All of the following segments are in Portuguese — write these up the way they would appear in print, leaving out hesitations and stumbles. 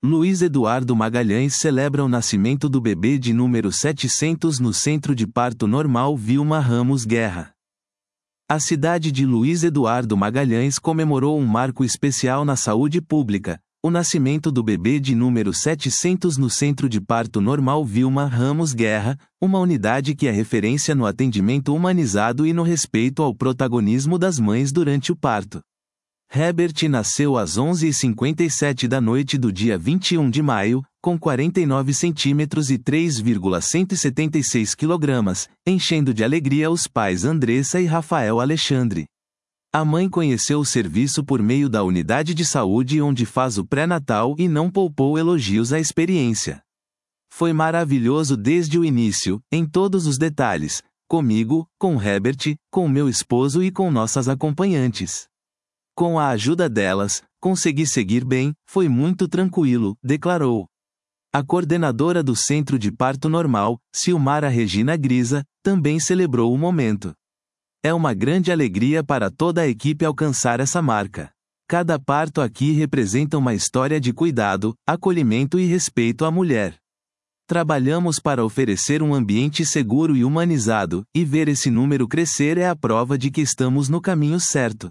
Luiz Eduardo Magalhães celebra o nascimento do bebê de número 700 no Centro de Parto Normal Vilma Ramos Guerra. A cidade de Luiz Eduardo Magalhães comemorou um marco especial na saúde pública, o nascimento do bebê de número 700 no Centro de Parto Normal Vilma Ramos Guerra, uma unidade que é referência no atendimento humanizado e no respeito ao protagonismo das mães durante o parto. Herbert nasceu às 11h57 da noite do dia 21 de maio, com 49 centímetros e 3,176 quilogramas, enchendo de alegria os pais Andressa e Rafael Alexandre. A mãe conheceu o serviço por meio da unidade de saúde onde faz o pré-natal e não poupou elogios à experiência. Foi maravilhoso desde o início, em todos os detalhes, comigo, com Herbert, com meu esposo e com nossas acompanhantes. Com a ajuda delas, consegui seguir bem, foi muito tranquilo, declarou. A coordenadora do Centro de Parto Normal, Silmara Regina Grisa, também celebrou o momento. É uma grande alegria para toda a equipe alcançar essa marca. Cada parto aqui representa uma história de cuidado, acolhimento e respeito à mulher. Trabalhamos para oferecer um ambiente seguro e humanizado, e ver esse número crescer é a prova de que estamos no caminho certo.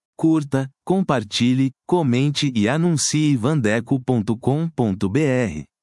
Curta, compartilhe, comente e anuncie vandeco.com.br.